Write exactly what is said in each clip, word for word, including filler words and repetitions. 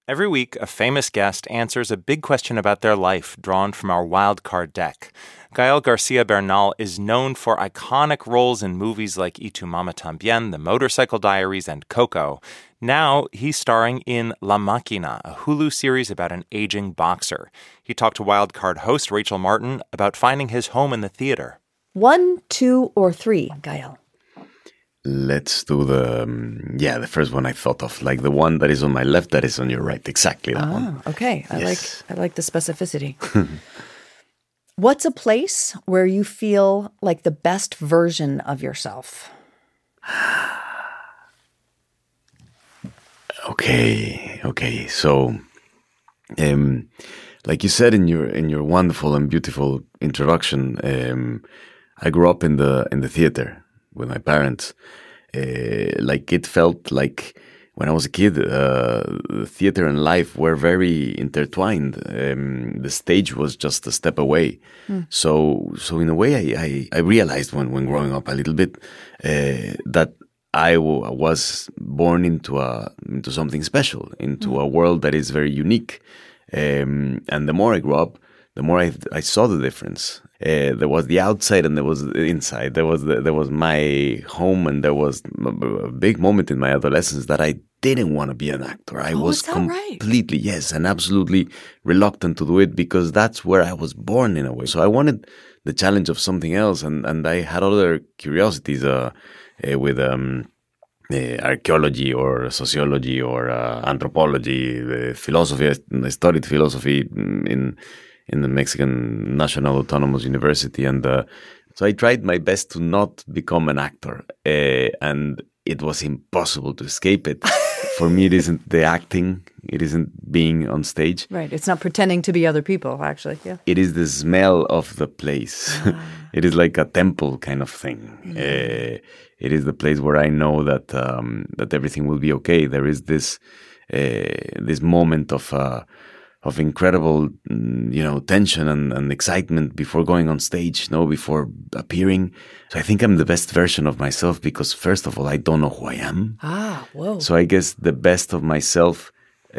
Every week, a famous guest answers a big question about their life drawn from our wildcard deck. Gael Garcia Bernal is known for iconic roles in movies like Y Tu Mama Tambien, The Motorcycle Diaries, and Coco. Now he's starring in La Máquina, a Hulu series about an aging boxer. He talked to wildcard host Rachel Martin about finding his home in the theater. One, two, or three, Gael? Let's do the, um, yeah, the first one I thought of, like the one that is on my left, that is on your right. Exactly that ah, one. Okay. I Yes. like I like the specificity. What's a place where you feel like the best version of yourself? Okay, okay. So, um, like you said in your in your wonderful and beautiful introduction, um, I grew up in the in the theater with my parents. Uh, like it felt like when I was a kid, uh, the theater and life were very intertwined. Um, the stage was just a step away. Mm. So, so in a way, I I, I realized when, when growing up a little bit uh, that I w- was born into a into something special, into mm. a world that is very unique. Um, and the more I grew up, the more I I saw the difference. Uh, there was the outside and there was the inside. There was the, there was my home, and there was a big moment in my adolescence that I didn't want to be an actor. I oh, was is that completely right? yes, and absolutely reluctant to do it because that's where I was born in a way. So I wanted the challenge of something else, and and I had other curiosities uh, uh, with um. Uh, archaeology or sociology or uh, anthropology, uh, philosophy. I studied philosophy in in the Mexican National Autonomous University, and uh, so I tried my best to not become an actor, uh, and it was impossible to escape it. For me, it isn't the acting; it isn't being on stage. Right, it's not pretending to be other people. Actually, yeah. It is the smell of the place. Ah. It is like a temple kind of thing. Mm. Uh, It is the place where I know that um, that everything will be okay. There is this uh, this moment of uh, of incredible, you know, tension and, and excitement before going on stage, you know, before appearing. So I think I'm the best version of myself because, first of all, I don't know who I am. Ah, whoa. So I guess the best of myself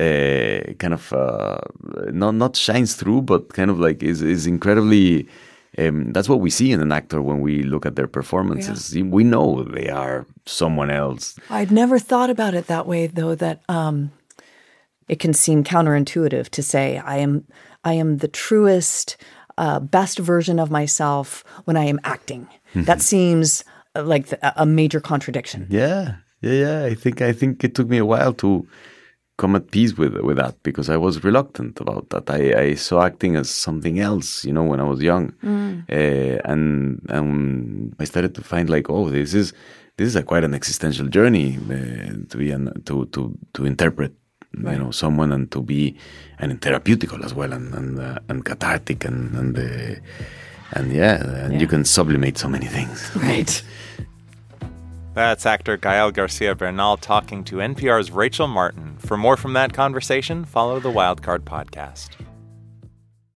uh, kind of uh, not not shines through, but kind of like is is incredibly. Um, that's what we see in an actor when we look at their performances. Yeah. We know they are someone else. I'd never thought about it that way, though, that um, it can seem counterintuitive to say I am I am the truest, uh, best version of myself when I am acting. That seems like the, a major contradiction. Yeah, yeah, yeah. I think I think it took me a while to come at peace with with that because I was reluctant about that. I, I saw acting as something else, you know, when I was young, mm. uh, and and I started to find like, oh, this is this is a quite an existential journey uh, to be an, to to to interpret, right. you know, someone and to be and therapeutical as well and and uh, and cathartic and and uh, and yeah, and yeah. you can sublimate so many things, right. That's actor Gael Garcia Bernal talking to N P R's Rachel Martin. For more from that conversation, follow the Wildcard podcast.